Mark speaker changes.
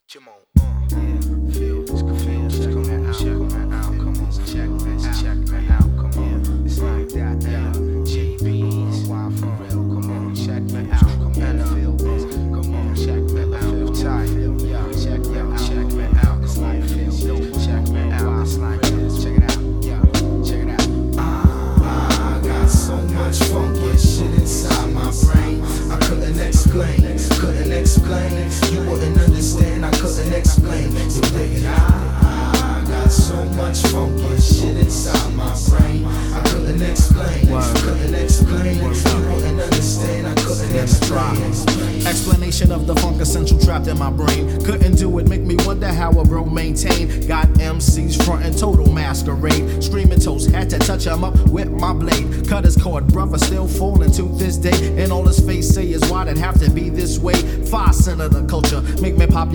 Speaker 1: Come on, feel this, come on, check that out, come on, check that out, come on, it's like that, JB's, why for real, come on, check that out, come on, feel this, come on, check that out, feel tight, check that out, come on, feel this, check that out, it's like this, check it out, check it out.
Speaker 2: I got so much funky shit inside my brain, I couldn't explain, you wouldn't understand, I couldn't explain. So baby, I got so much funky shit inside my brain, I couldn't explain, you wouldn't understand, I couldn't explain.
Speaker 3: Explanation of the funk essential trapped in my brain. Couldn't do it, make me wonder how a bro maintain. Got MCs frontin' total masquerade. Screaming toast, had to touch him up with my blade. Cut his cord, brother still falling to this day. And all his face say is why'd it have to be this way? 5 cent of the culture, make me pop